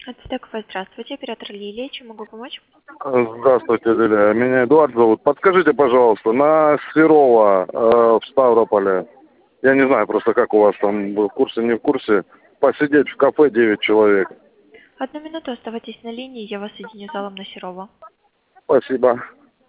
Ацтекова, здравствуйте, оператор Лилия, чем могу помочь? Здравствуйте, Лилия. Меня Эдуард зовут. Подскажите, пожалуйста, на Серова в Ставрополе, я не знаю просто, как у вас там, вы в курсе, не в курсе, посидеть в кафе 9 человек. Одну минуту, оставайтесь на линии, я вас соединю с залом на Серова. Спасибо.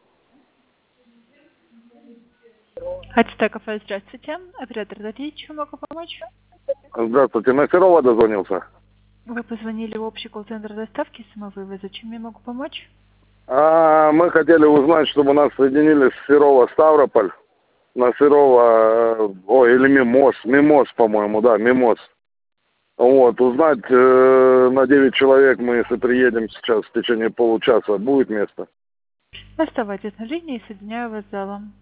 Ацтекова, здравствуйте, оператор Лилия, чем могу помочь? Здравствуйте, на Серова дозвонился. Вы позвонили в общий колл-центр доставки самовывоза, чем я могу помочь? Мы хотели узнать, чтобы нас соединили с Серова Ставрополь, на Серова, или Мимоз, по-моему, да, Мимоз. Вот, узнать на 9 человек мы, если приедем сейчас в течение получаса, будет место? Оставайтесь на линии, соединяю вас с залом.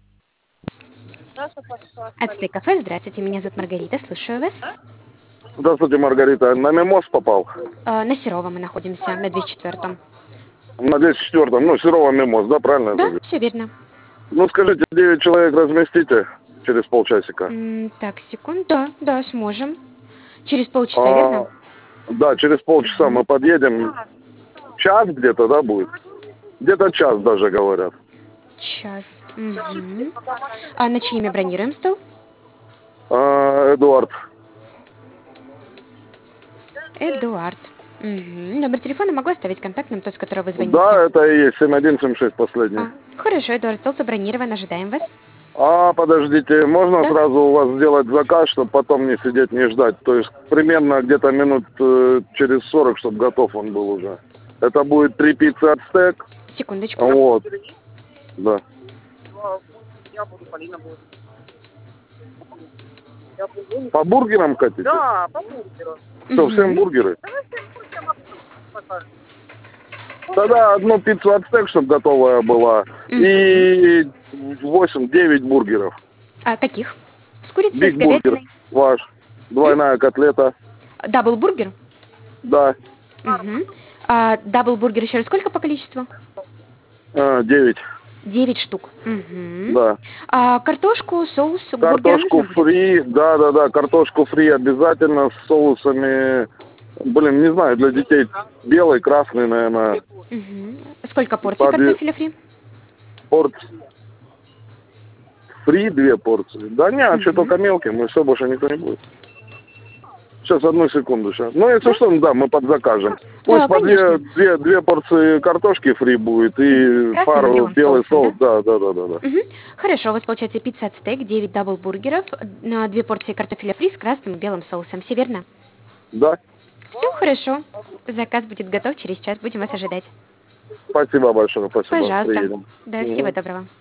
Ацтек кафе, здравствуйте, меня зовут Маргарита, слушаю вас. Здравствуйте, Маргарита. На Мимоз попал? На Серова мы находимся, на 204-м. На 204-м, ну, Серова Мимоз, да, правильно? Да, все верно. Ну, скажите, 9 человек разместите через полчасика? Так, секунду. Да, сможем. Через полчаса, верно? Да, через полчаса мы подъедем. Час где-то, да, будет? Где-то час даже, говорят. Час. А на чье имя бронируем стол? Эдуард. Эдуард. Номер телефона могу оставить контактным, тот, с которого вы звоните? Да, это и есть, 7176 последний. Хорошо, Эдуард, стол забронирован, ожидаем вас. Подождите, можно Да? сразу у вас сделать заказ, чтобы потом не сидеть, не ждать? То есть примерно где-то минут через 40, чтобы готов он был уже. Это будет 3 пиццы Ацтек. Секундочку. Вот. Да. По бургерам хотите? Да, по бургеру. Что, всем бургеры? Тогда одну пиццу Ацтек, чтобы готовая была. И 8-9 бургеров. А каких? С курицей, Биг с говядиной? бургер ваш. Двойная котлета. Даблбургер? Да. Даблбургер еще раз сколько по количеству? 9. 9 штук. Да. А картошку, соус, бургер Картошку нужно будет? фри, да, картошку фри обязательно с соусами. Блин, не знаю, для детей белый, красный, наверное. Сколько порций картофеля фри? Фри 2 порции. Да не, что только мелкие, мы все, больше никто не будет. Сейчас, одну секунду сейчас. Ну, если что, да, мы подзакажем. Пусть по две порции картошки фри будет и Красным пару белым белый соус. соусом, Да. Хорошо, у вас получается пицца Ацтек, 9 даблбургеров, на 2 порции картофеля фри с красным и белым соусом. Все верно? Да. Все хорошо. Заказ будет готов через час. Будем вас ожидать. Спасибо большое, спасибо. Пожалуйста. Приедем. Да, всего доброго.